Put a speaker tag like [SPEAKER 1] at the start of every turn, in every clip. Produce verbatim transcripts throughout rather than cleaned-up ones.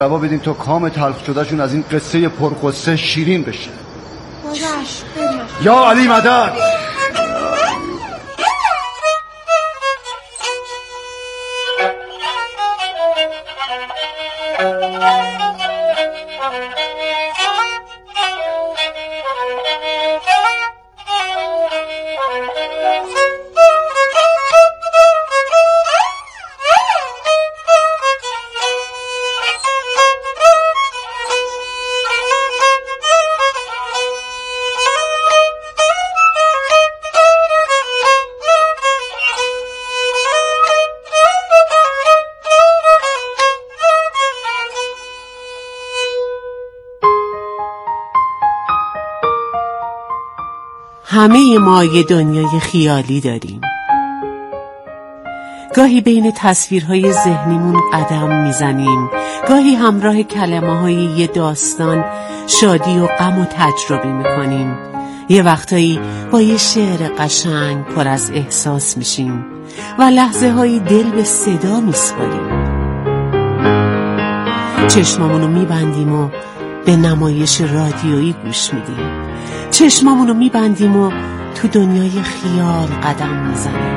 [SPEAKER 1] روا بدین تا کام تلخ شدهشون از این قصه پرقصه شیرین بشه.
[SPEAKER 2] باش بریم.
[SPEAKER 1] یا علی مدد.
[SPEAKER 3] همه ما یه دنیای خیالی داریم. گاهی بین تصویرهای ذهنیمون قدم میزنیم، گاهی همراه کلمه‌های یه داستان شادی و غم و تجربه میکنیم. یه وقتایی با یه شعر قشنگ پر از احساس میشیم و لحظه های دل به صدا میسپاریم. چشمامونو میبندیم و به نمایش رادیویی گوش میدیم. چشمامونو میبندیم و تو دنیای خیال قدم میزنیم.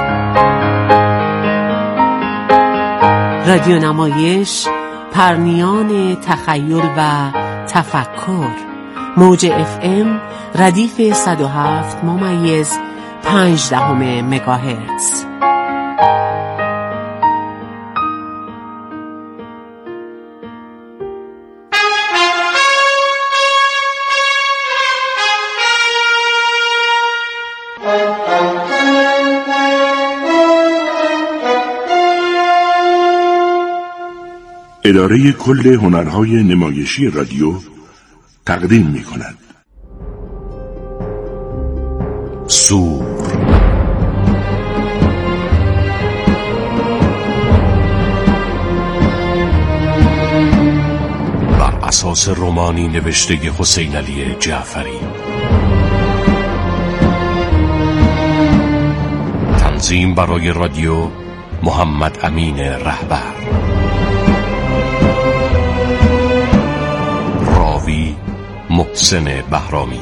[SPEAKER 3] رادیو نمایش، پرنیان تخیل و تفکر. موج اف ام ردیف صد و هفت ممیز پنج دهم مگاهرتز.
[SPEAKER 4] اداره کل هنرهای نمایشی رادیو تقدیم می کند سور. بر اساس رمانی نوشته حسین علی جعفری. تنظیم برای رادیو محمد امین رهبر. راوی محسن بهرامی.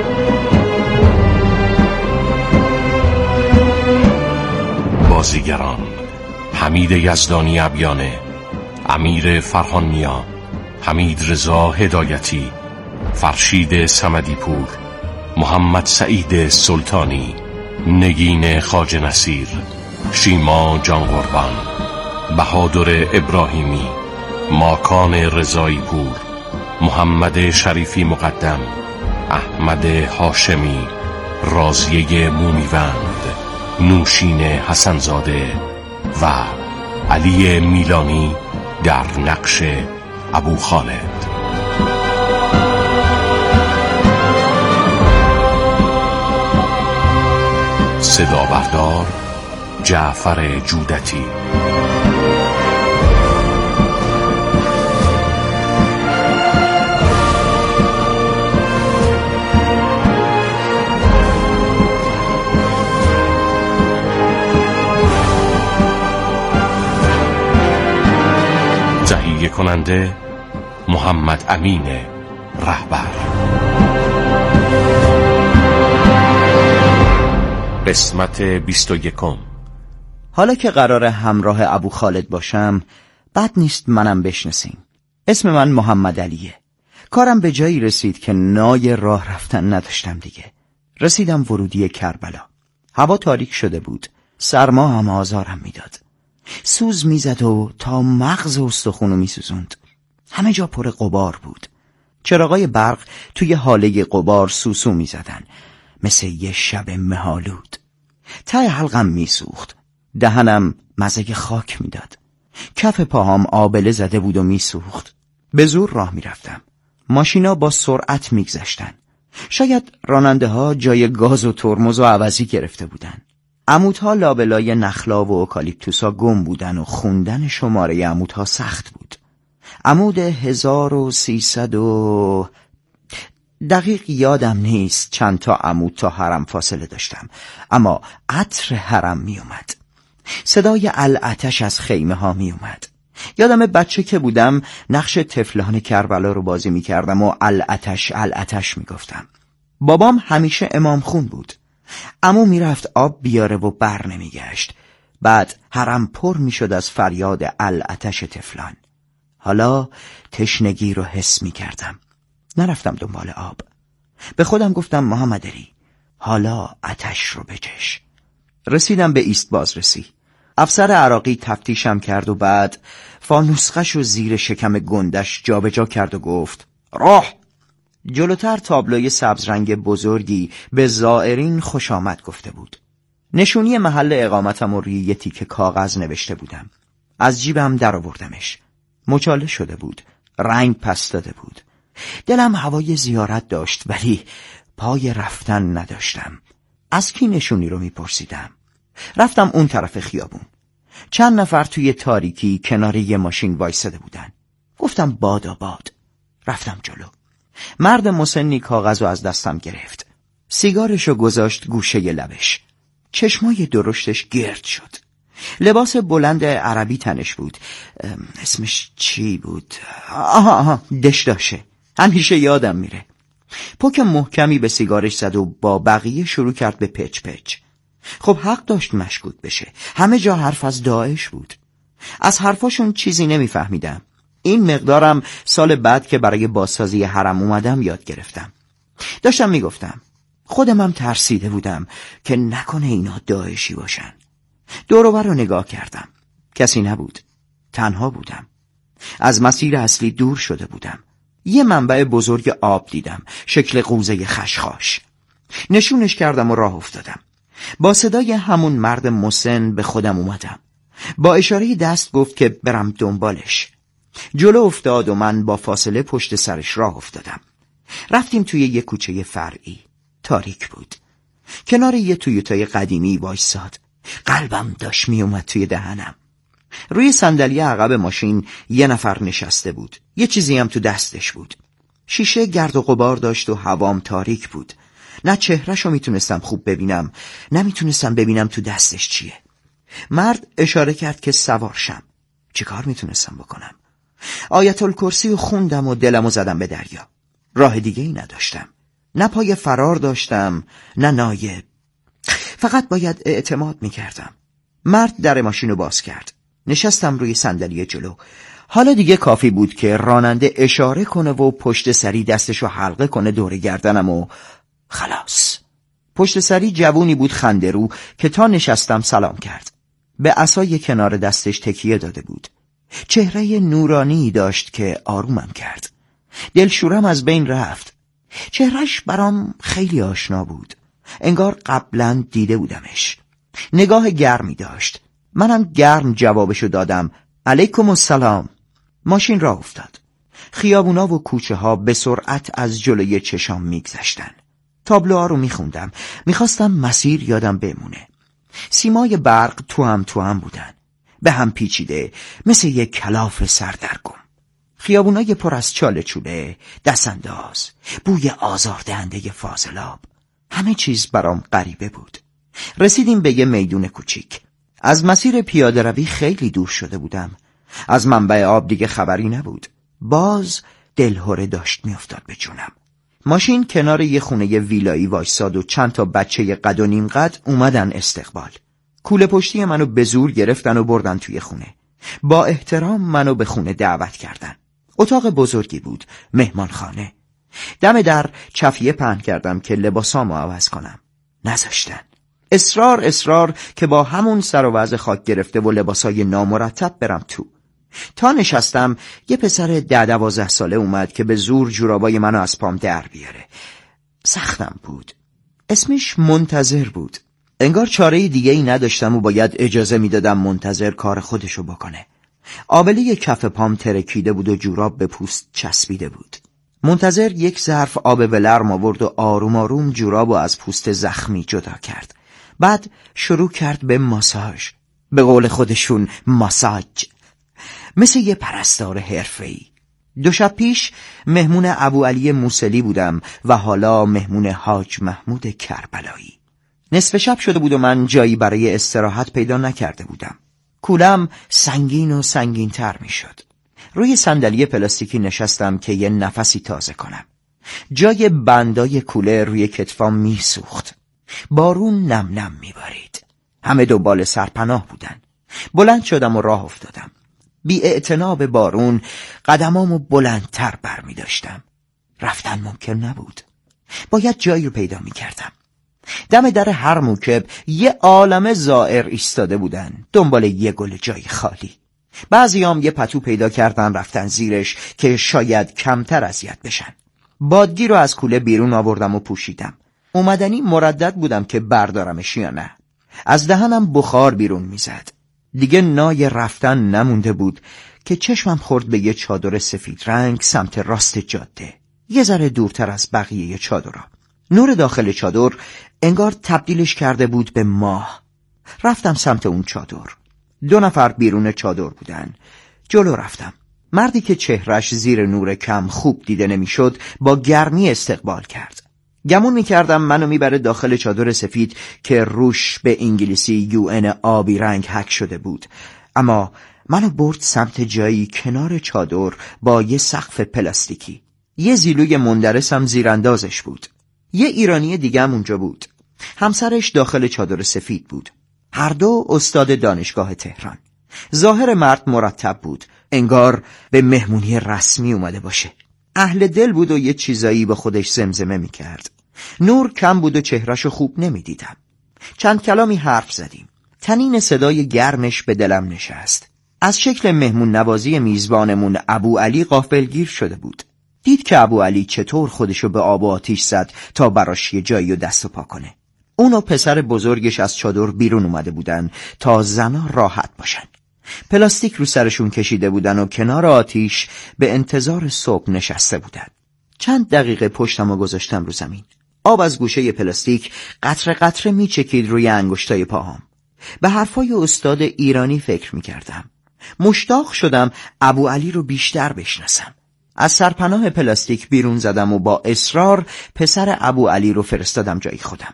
[SPEAKER 4] بازیگران: حمید یزدانی عبیانه، امیر فرهانیا، حمید رضا هدایتی، فرشید صمدی پور، محمد سعید سلطانی، نگین خواجه نصیر، شیما جان قربان، بهادر ابراهیمی، ماکان رضایی پور، محمد شریفی مقدم، احمد هاشمی، رازیه مومیوند، نوشین حسنزاده و علی میلانی در نقش ابو خالد. صدا بردار جعفر جودتی. تهیه کننده محمد امین رهبر. قسمت بیست و یکم.
[SPEAKER 5] حالا که قرار همراه ابو خالد باشم، بد نیست منم بشناسیم. اسم من محمد علیه. کارم به جایی رسید که نای راه رفتن نداشتم دیگه. رسیدم ورودی کربلا. هوا تاریک شده بود. سرما هم آزارم میداد. سوز میزد و تا مغز استخونو میسوزوند. همه جا پر غبار بود. چراغای برق توی حاله غبار سوسو میزدن، مثل یه شب مهالود. ته حلقم میسوخت. دهنم مزه خاک میداد. کف پاهام آبله زده بود و میسوخت. به زور راه میرفتم. ماشینا با سرعت میگذشتن. شاید راننده ها جای گاز و ترمز و عوضی گرفته بودن. عمودها لابلای نخلا و اوکالیپتوسا گم بودن و خوندن شماره عمودها سخت بود. عمود هزار و سیصد و دقیق یادم نیست چند تا عمود تا حرم فاصله داشتم، اما عطر حرم می اومد. صدای العتش از خیمه ها می اومد. یادم بچه که بودم نقش طفلان کربلا رو بازی می کردم و العتش العتش می گفتم. بابام همیشه امام خون بود. عمو می رفت آب بیاره و بر نمی گشت. بعد حرم پر می شد از فریاد العتش طفلان. حالا تشنگی رو حس می کردم. نرفتم دنبال آب. به خودم گفتم محمد علی حالا آتش رو بچش. رسیدم به ایست بازرسی. افسر عراقی تفتیشم کرد و بعد فانوسخش و زیر شکم گندش جابجا کرد و گفت راه. جلوتر تابلوی سبز رنگ بزرگی به زائرین خوش آمد گفته بود. نشونی محل اقامتم و روی یه تیکه کاغذ نوشته بودم. از جیبم در آوردمش. مچاله شده بود. رنگ پس داده بود. دلم هوای زیارت داشت ولی پای رفتن نداشتم. از کی نشونی رو میپرسیدم؟ رفتم اون طرف خیابون. چند نفر توی تاریکی کنار یه ماشین وایساده بودن. گفتم بادا باد. رفتم جلو. مرد مسنی کاغذ رو از دستم گرفت. سیگارشو گذاشت گوشه لبش. چشمای درشتش گرد شد. لباس بلند عربی تنش بود. اسمش چی بود؟ آها آها دشداشه. همیشه یادم میره. پک محکمی به سیگارش زد و با بقیه شروع کرد به پچ پچ. خب حق داشت مشکوک بشه. همه جا حرف از داعش بود. از حرفاشون چیزی نمیفهمیدم. این مقدارم سال بعد که برای بازسازی حرم اومدم یاد گرفتم. داشتم میگفتم. خودم هم ترسیده بودم که نکنه اینا داعشی باشن. دور و بر رو نگاه کردم. کسی نبود. تنها بودم. از مسیر اصلی دور شده بودم. یه منبع بزرگ آب دیدم. شکل قوزه خشخاش. نشونش کردم و راه افتادم. با صدای همون مرد مسن به خودم اومدم. با اشاره دست گفت که برم دنبالش. جلو افتاد و من با فاصله پشت سرش راه افتادم. رفتیم توی یه کوچه فرعی. تاریک بود. کنار یه تویوتای قدیمی وایساد. قلبم داشت می اومد توی دهنم. روی صندلی عقب ماشین یه نفر نشسته بود. یه چیزی هم تو دستش بود. شیشه گرد و غبار داشت و هوام تاریک بود. نه چهرهشو میتونستم خوب ببینم، نه میتونستم ببینم تو دستش چیه. مرد اشاره کرد که سوار شم. چی کار میتونستم بکنم؟ آیت الکرسی رو خوندم و دلمو زدم به دریا. راه دیگه ای نداشتم. نه پای فرار داشتم، نه نایب. فقط باید اعتماد میکردم. مرد در ماشین رو باز کرد. نشستم روی صندلی جلو. حالا دیگه کافی بود که راننده اشاره کنه و پشت سری دستشو حلقه کنه دور گردنم و خلاص. پشت سری جوونی بود خنده‌رو که تا نشستم سلام کرد. به عصای کنار دستش تکیه داده بود. چهره نورانی داشت که آرومم کرد. دلشورم از بین رفت. چهرهش برام خیلی آشنا بود. انگار قبلا دیده بودمش. نگاه گرمی داشت. منم گرم جوابشو دادم. علیکم السلام. ماشین راه افتاد. خیابونا و کوچه ها به سرعت از جلوی چشام میگذشتن. تابلوها رو میخوندم. میخواستم مسیر یادم بمونه. سیمای برق تو هم تو هم بودن. به هم پیچیده مثل یک کلاف سردرگم. خیابونای پر از چاله چوله، دستانداز، بوی آزاردهنده فاضلاب. همه چیز برام غریبه بود. رسیدیم به یه میدون کوچیک. از مسیر پیاده روی خیلی دور شده بودم. از منبع آب دیگه خبری نبود. باز دلهره داشت میافتاد به جونم. ماشین کنار یه خونه ویلایی وایساد و چند تا بچه قد و نیم قد اومدن استقبال. کوله پشتی منو به زور گرفتن و بردن توی خونه. با احترام منو به خونه دعوت کردن. اتاق بزرگی بود، مهمانخانه. دم در چفیه پهن کردم که لباسامو عوض کنم. نذاشتن. اصرار اصرار که با همون سر و وضع خاک گرفته و لباسای نامرتب برم تو. تا نشستم یه پسر ده دوازده ساله اومد که به زور جورابای منو از پام در بیاره. سختم بود. اسمش منتظر بود. انگار چاره دیگه ای نداشتم و باید اجازه میدادم منتظر کار خودشو بکنه. آبله کف پام ترکیده بود و جوراب به پوست چسبیده بود. منتظر یک ظرف آب ولرم آورد و آروم آروم جورابو از پوست زخمی جدا کرد. بعد شروع کرد به ماساژ. به قول خودشون ماساژ. مثل یه پرستار حرفه‌ای. دو شب پیش مهمون ابو علی موسلی بودم و حالا مهمون حاج محمود کربلایی. نصف شب شده بود و من جایی برای استراحت پیدا نکرده بودم. کولم سنگین و سنگین تر می شد. روی صندلی پلاستیکی نشستم که یه نفسی تازه کنم. جای بندای کوله روی کتفام می سوخت. بارون نم نم می بارید. همه دنبال سرپناه بودن. بلند شدم و راه افتادم. بی اعتنا به بارون قدمامو بلندتر بر می داشتم. رفتن ممکن نبود. باید جایی رو پیدا می کردم. دم در هر موکب یه عالمه زائر ایستاده بودن دنبال یه گل جای خالی. بعضیام یه پتو پیدا کردن رفتن زیرش که شاید کمتر اذیت بشن. بادگی رو از کوله بیرون آوردم و پوشیدم. اومدنی مردد بودم که بردارمش یا نه. از دهنم بخار بیرون میزد. دیگه نای رفتن نمونده بود که چشمم خورد به یه چادر سفید رنگ سمت راست جاده، یه ذره دورتر از بقیه چادرها. نور داخل چادر انگار تبدیلش کرده بود به ماه. رفتم سمت اون چادر. دو نفر بیرون چادر بودن. جلو رفتم. مردی که چهرش زیر نور کم خوب دیده نمیشد با گرمی استقبال کرد. گمون میکردم منو میبره داخل چادر سفید که روش به انگلیسی یو ان آبی رنگ حک شده بود، اما منو برد سمت جایی کنار چادر با یه سقف پلاستیکی. یه زیلوی مندرس هم زیراندازش بود. یه ایرانی دیگه هم اونجا بود. همسرش داخل چادر سفید بود. هر دو استاد دانشگاه تهران. ظاهر مرد مرتب بود، انگار به مهمونی رسمی اومده باشه. اهل دل بود و یه چیزایی با خودش زمزمه می کرد. نور کم بود و چهرهشو خوب نمی دیدم. چند کلامی حرف زدیم. تنین صدای گرمش به دلم نشست. از شکل مهمون نوازی میزبانمون ابو علی غافلگیر شده بود. دید که ابو علی چطور خودشو به آب و آتیش زد تا براش یه جایی و دست و پا کنه. اون و پسر بزرگش از چادر بیرون اومده بودن تا زنا راحت باشن. پلاستیک رو سرشون کشیده بودن و کنار آتیش به انتظار صبح نشسته بودن. چند دقیقه پشتم و گذاشتم رو زمین. آب از گوشه پلاستیک قطره قطره می چکید روی انگشتای پاهام. به حرفای استاد ایرانی فکر می کردم. مشتاق شدم ابو علی رو بیشتر بشناسم. از سرپناه پلاستیک بیرون زدم و با اصرار پسر ابو علی رو فرستادم جای خودم.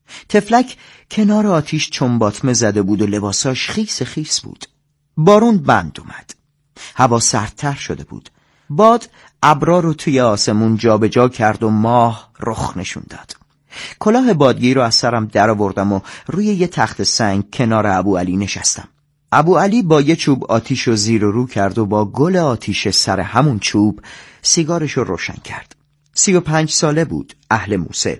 [SPEAKER 5] تفلک کنار آتیش چنباتمه زده بود و لباساش خیس خیس بود. بارون بند اومد. هوا سردتر شده بود. باد ابرا رو توی آسمون جا به جا کرد و ماه رخ نشون داد. کلاه بادگی رو از سرم در آوردم و روی یه تخت سنگ کنار ابو علی نشستم. ابو علی با یه چوب آتیش رو زیر و رو کرد و با گل آتیش سر همون چوب سیگارش رو روشن کرد. سی و پنج ساله بود، اهل موصل.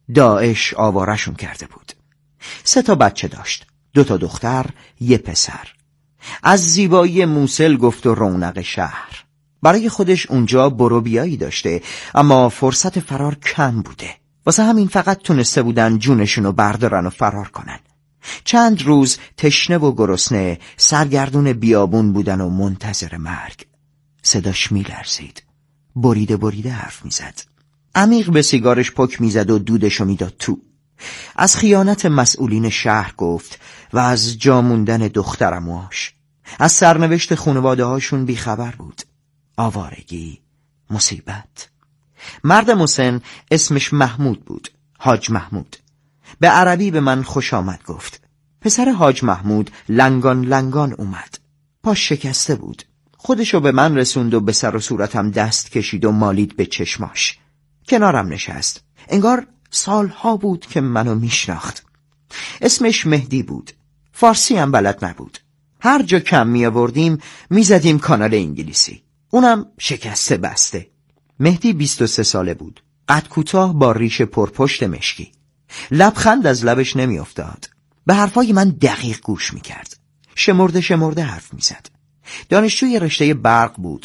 [SPEAKER 5] داعش آوارشون کرده بود. سه تا بچه داشت، دو تا دختر، یه پسر. از زیبایی موصل گفت و رونق شهر. برای خودش اونجا برو بیایی داشته، اما فرصت فرار کم بوده. واسه همین فقط تونسته بودن جونشونو بردارن و فرار کنن. چند روز تشنه و گرسنه سرگردون بیابون بودن و منتظر مرگ. صداش میلرزید. بریده بریده حرف میزد. عمیق به سیگارش پک میزد و دودشو میداد تو. از خیانت مسئولین شهر گفت و از جا موندن دخترمواش. از سرنوشت خانواده هاشون بیخبر بود. آوارگی، مصیبت. مرد مسن اسمش محمود بود، حاج محمود. به عربی به من خوش آمد گفت. پسر حاج محمود لنگان لنگان اومد. پاش شکسته بود. خودشو به من رسوند و به سر و صورتم دست کشید و مالید به چشماش. کنارم نشست. انگار سالها بود که منو میشناخت. اسمش مهدی بود. فارسی هم بلد نبود. هر جا کم می آوردیم می زدیم کانال انگلیسی. اونم شکسته بسته. مهدی بیست و سه ساله بود. قد کوتاه با ریش پرپشت مشکی. لبخند از لبش نمی افتاد. به حرفای من دقیق گوش می کرد. شمرده شمرده حرف می زد. دانشجوی رشته برق بود.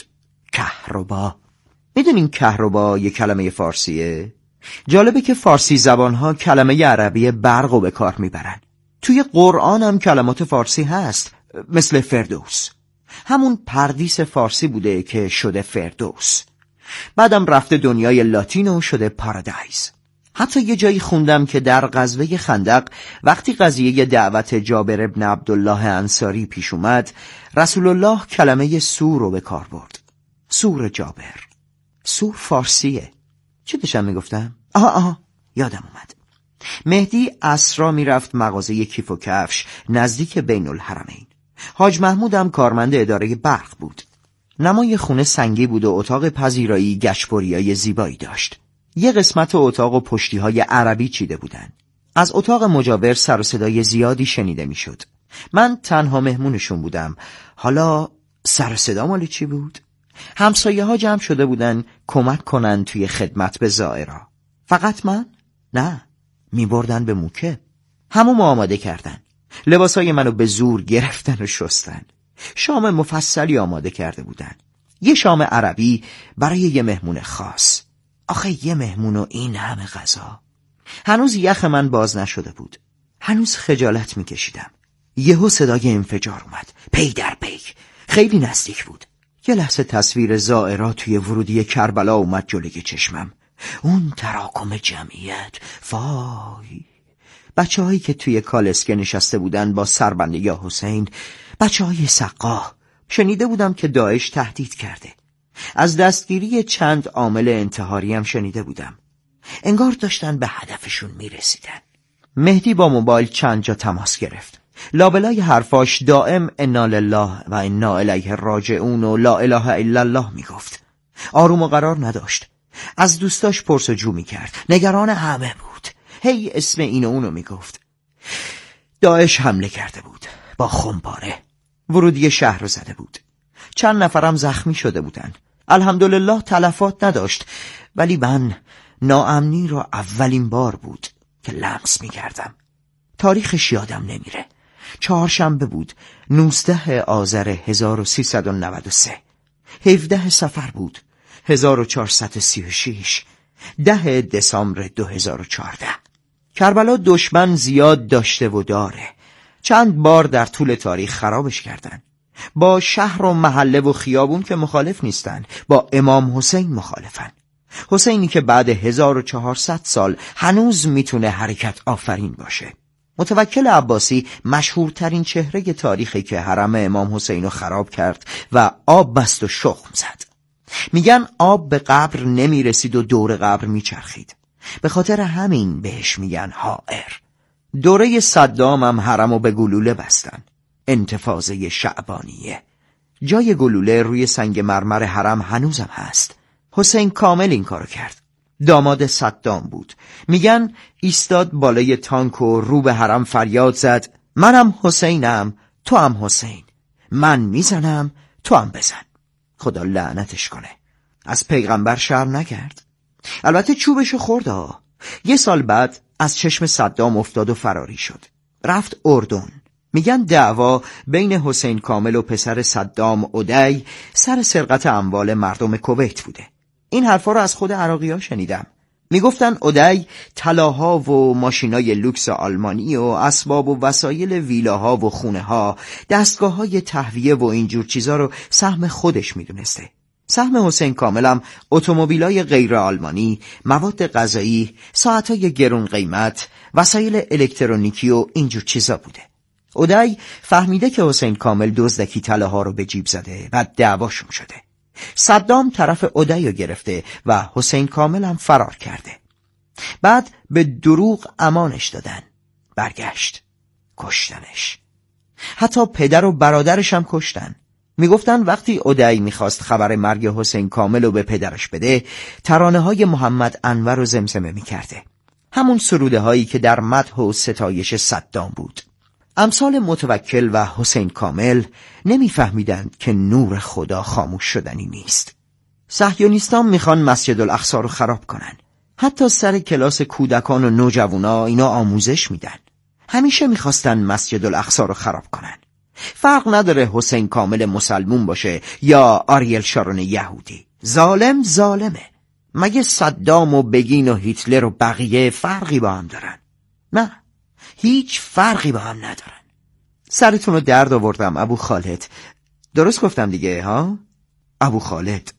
[SPEAKER 5] کهربا. میدونین کهربا یه کلمه فارسیه؟ جالبه که فارسی زبانها کلمه عربی برق رو به کار میبرن. توی قرآن هم کلمات فارسی هست، مثل فردوس. همون پردیس فارسی بوده که شده فردوس. بعدم رفته دنیای لاتین و شده پارادایز. حتی یه جایی خوندم که در غزوه خندق وقتی قضیه دعوت جابر ابن عبدالله انصاری پیش اومد، رسول الله کلمه سور رو به کار برد. سور جابر. سور فارسیه. چه داشتم میگفتم؟ آها آها یادم اومد. مهدی عصرا میرفت مغازه کیف و کفش نزدیک بین الحرمین. حاج محمود هم کارمند اداره برق بود. نمای خونه سنگی بود و اتاق پذیرایی گشبوریای زیبایی داشت. یه قسمت اتاق و پشتی‌های عربی چیده بودن. از اتاق مجاور سر و صدای زیادی شنیده میشد. من تنها مهمونشون بودم. حالا سر و صدا مال چی بود؟ همسایه ها جمع شده بودن کمک کنن توی خدمت به زائرا. فقط من؟ نه، می بردن به موکب. همون آماده کردن. لباسای منو به زور گرفتن و شستن. شام مفصلی آماده کرده بودن. یه شام عربی برای یه مهمون خاص. آخه یه مهمون و این همه غذا. هنوز یخ من باز نشده بود. هنوز خجالت می کشیدم. یهو صدای انفجار اومد. پی در پی. خیلی نزدیک بود. یه لحظه تصویر زائرا توی ورودی کربلا اومد جلوی چشمم. اون تراکم جمعیت. فای. بچه هایی که توی کالسکه نشسته بودن با سربنده یا حسین، بچه های سقاه. شنیده بودم که داعش تهدید کرده. از دستگیری چند عامل انتحاری هم شنیده بودم. انگار داشتن به هدفشون میرسیدن. مهدی با موبایل چند جا تماس گرفت. لابلای حرفاش دائم انا لله و انا الیه راجعون و لا اله الا الله میگفت. آروم و قرار نداشت. از دوستاش پرسجو میکرد. نگران همه بود. هی اسم این و اونو میگفت. داعش حمله کرده بود با خمپاره. ورودی شهر رو زده بود. چند نفرم زخمی شده بودن. الحمدلله تلفات نداشت، ولی من ناامنی رو اولین بار بود که لمس میکردم. تاریخش یادم نمیره. چهارشنبه بود، نوزده آذر هزار و سیصد و نود و سه. هفده صفر بود، هزار و چهارصد و سی و شش. ده دسامبر دو هزار و چهارده. کربلا دشمن زیاد داشته و داره. چند بار در طول تاریخ خرابش کردن. با شهر و محله و خیابون که مخالف نیستن، با امام حسین مخالفن. حسینی که بعد هزار و چهارصد سال هنوز میتونه حرکت آفرین باشه. متوکل عباسی مشهورترین چهره تاریخی که حرم امام حسین رو خراب کرد و آب بست و شخم زد. میگن آب به قبر نمیرسید و دور قبر میچرخید. به خاطر همین بهش میگن حائر. دوره صدام هم حرم رو به گلوله بستن. انتفاضه شعبانیه. جای گلوله روی سنگ مرمر حرم هنوزم هست. حسین کامل این کارو کرد. داماد صدام بود. میگن ایستاد بالای تانک و رو به حرم فریاد زد: منم حسینم، تو هم حسین. من میزنم، تو هم بزن. خدا لعنتش کنه. از پیغمبر شرم نکرد. البته چوبشو خورد ها. یه سال بعد از چشم صدام افتاد و فراری شد. رفت اردن. میگن دعوا بین حسین کامل و پسر صدام عدی سر سرقت اموال مردم کویت بوده. این حرفا رو از خود عراقی ها شنیدم. میگفتن عدی طلاها و ماشینای لوکس آلمانی و اسباب و وسایل ویلاها و خونه ها، دستگاه های تهویه و اینجور چیزا رو سهم خودش میدونسته. سهم حسین کاملم اتومبیلای غیر آلمانی، مواد غذایی، ساعتای گرون قیمت، وسایل الکترونیکی و اینجور چیزا بوده. عدی فهمیده که حسین کامل دزدکی طلاها رو به جیب زده و دعواشون شده. صدام طرف عدی رو گرفته و حسین کامل هم فرار کرده. بعد به دروغ امانش دادن. برگشت. کشتنش. حتی پدر و برادرش هم کشتن. میگفتن وقتی عدی میخواست خبر مرگ حسین کامل رو به پدرش بده، ترانه های محمد انور رو زمزمه میکرده. همون سروده هایی که در مدح و ستایش صدام بود. امثال متوکل و حسین کامل نمیفهمیدند که نور خدا خاموش شدنی نیست. صهیونیستان میخوان مسجد الاقصی رو خراب کنن. حتی سر کلاس کودکان و نوجوانا اینا آموزش میدن. همیشه میخواستن مسجد الاقصی رو خراب کنن. فرق نداره حسین کامل مسلمون باشه یا آریل شارون یهودی. ظالم ظالمه. مگه صدام و بگین و هیتلر و بقیه فرقی با هم دارن؟ نه، هیچ فرقی با هم ندارن. سرتون رو درد آوردم ابو خالد. درست گفتم دیگه ها؟ ابو خالد.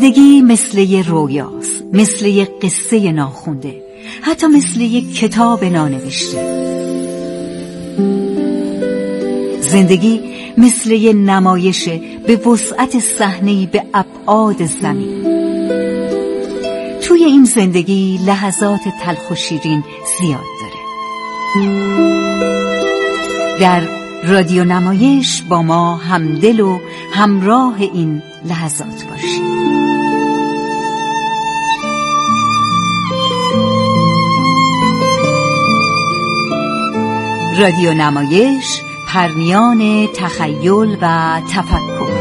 [SPEAKER 6] زندگی مثل یه رویاست، مثل یه قصه ناخونده، حتی مثل یه کتاب نانوشته. زندگی مثل یه نمایشه به وسعت صحنه‌ای به ابعاد زمین. توی این زندگی لحظات تلخ و شیرین زیاد داره. در رادیو نمایش با ما همدل و همراه این لحظات باشید. رادیو نمایش، پرمیان تخیل و تفکر.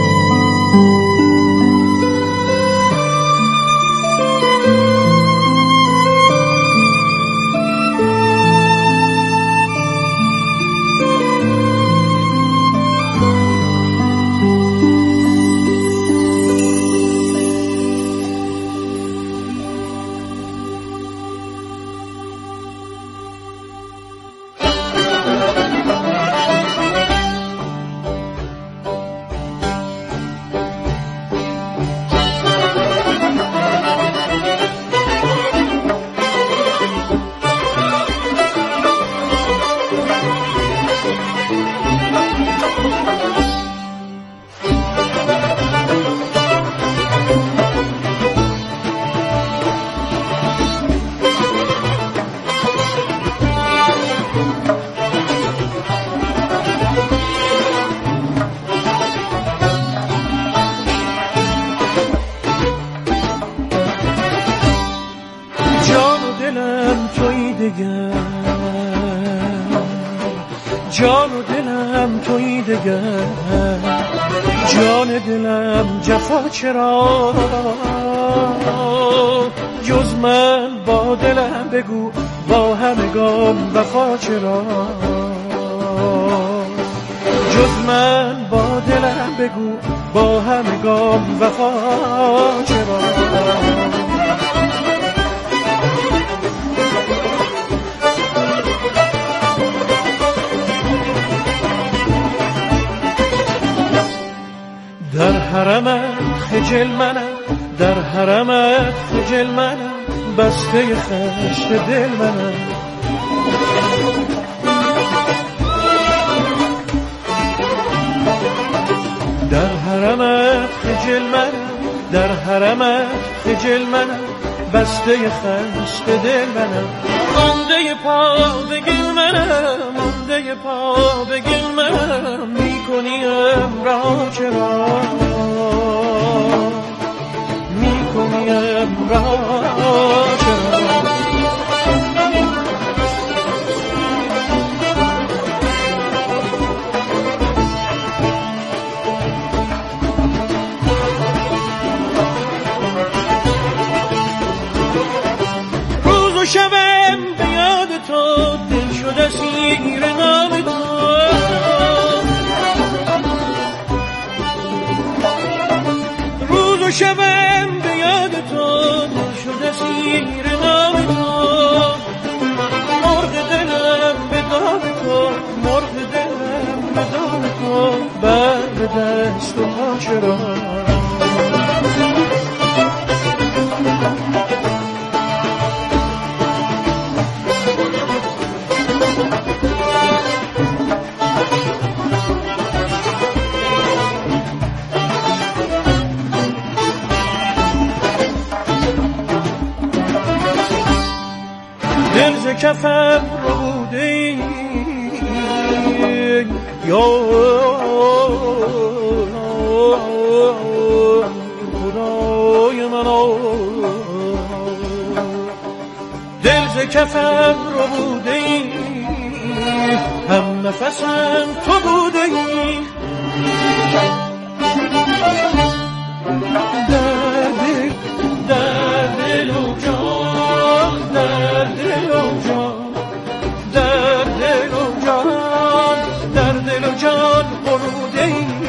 [SPEAKER 7] جان و دلم تویی دگر، جان دلم جفا چرا، جز من با دلم بگو با همگان وفا چرا، جز من با دلم بگو با همگان وفا چرا. در حرمت خجل منم، در حرمت خجل منم، بسته خشت دل منم. در حرمت خجل منم، در حرمت خجل منم، بسته خشت دل منم. مانده پا بگل منم، مانده پا بگل منم، میکنیم را چرا، میکنیم را چرا. روز و شبم به یاد تو، دل شده سیر نام تو. روز و شبم به یاد تو، دل شده سیر نام تو. مرغ دلم به دام تو، مرغ دلم به دام تو، بر به دست و پا چرا. دل ز کفم رو بوده یا خدای من، دل ز کفم رو بوده هم نفسم تو بوده. در دل در دل و جان، در دل و جان، در دل و جان، در دل و جان قروده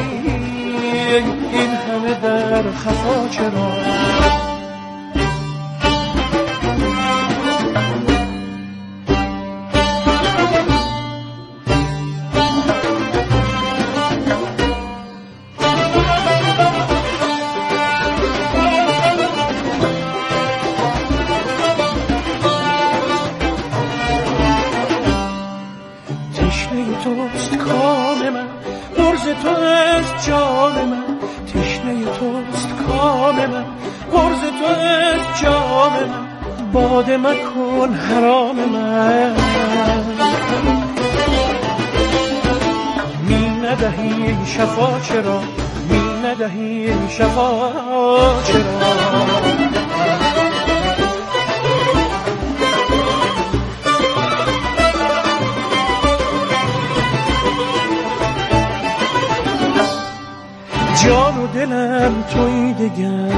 [SPEAKER 7] این همه در خفا چرا. جان من، تشنه توست کام من، قرض توست جام من، باده مکن حرام من. می ندهی شفا چرا، می ندهی شفا چرا. جان و دلم تویی دگر،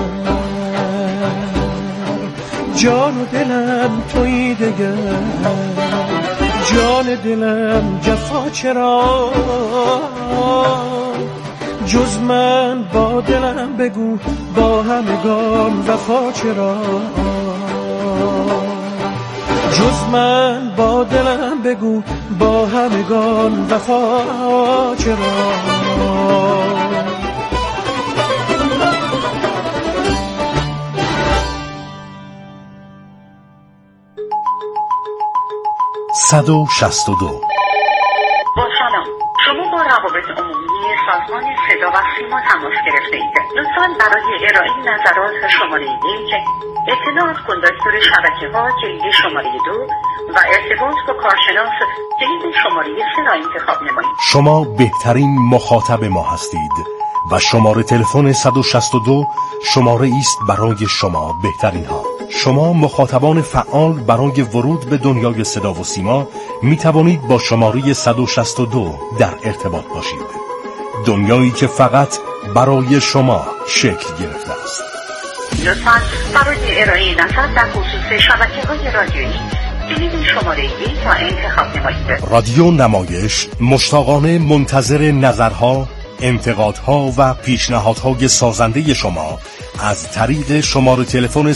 [SPEAKER 7] جان و دلم تویی دگر، جان دلم جفا چرا. جز من با دلم بگو با همگان وفا چرا. جز من با دلم بگو با همگان وفا چرا.
[SPEAKER 8] صد و شصت و دو.
[SPEAKER 9] با سلام، شما با روابط عمومی سازمان صدا و سیما تماس گرفته اید. لطفاً برای ارائه نظرات شماره یک، اطلاعات کندکتور شبکه ها جلد شماره دو و ارتباط با کارشناس جلد شماره سه را انتخاب نمایید.
[SPEAKER 8] شما بهترین مخاطب ما هستید و شماره تلفن صد و شصت و دو شماره است برای شما بهترین ها. شما مخاطبان فعال برای ورود به دنیای صدا و سیما می توانید با شماره صد و شصت و دو در ارتباط باشید. دنیایی که فقط برای شما شکل گرفته است.
[SPEAKER 9] لطفاً برای ارائه نظر در خصوص شبکه‌های رادیویی کلید شماره یک را انتخاب نمایید.
[SPEAKER 8] رادیو نمایش مشتاقانه منتظر نظرها، انتقادها و پیشنهادهای سازنده شما از طریق شماره تلفن